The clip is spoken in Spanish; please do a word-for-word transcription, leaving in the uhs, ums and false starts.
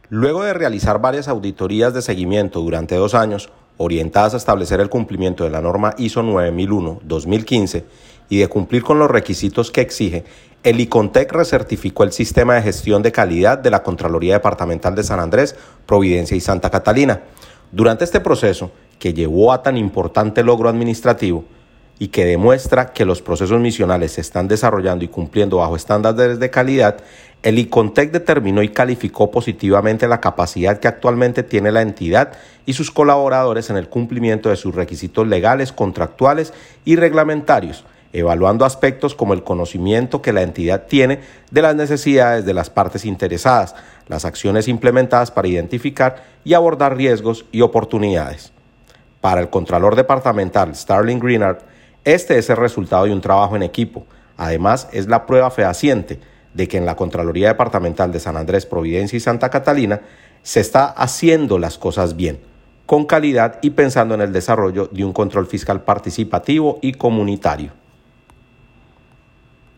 Luego de realizar varias auditorías de seguimiento durante dos años, orientadas a establecer el cumplimiento de la norma I S O nueve mil uno dos mil quince y de cumplir con los requisitos que exige, el ICONTEC recertificó el sistema de gestión de calidad de la Contraloría Departamental de San Andrés, Providencia y Santa Catalina. Durante este proceso, que llevó a tan importante logro administrativo y que demuestra que los procesos misionales se están desarrollando y cumpliendo bajo estándares de calidad, el ICONTEC determinó y calificó positivamente la capacidad que actualmente tiene la entidad y sus colaboradores en el cumplimiento de sus requisitos legales, contractuales y reglamentarios, evaluando aspectos como el conocimiento que la entidad tiene de las necesidades de las partes interesadas, las acciones implementadas para identificar y abordar riesgos y oportunidades. Para el Contralor Departamental Starling Greenard, este es el resultado de un trabajo en equipo. Además, es la prueba fehaciente de que en la Contraloría Departamental de San Andrés, Providencia y Santa Catalina se está haciendo las cosas bien, con calidad y pensando en el desarrollo de un control fiscal participativo y comunitario.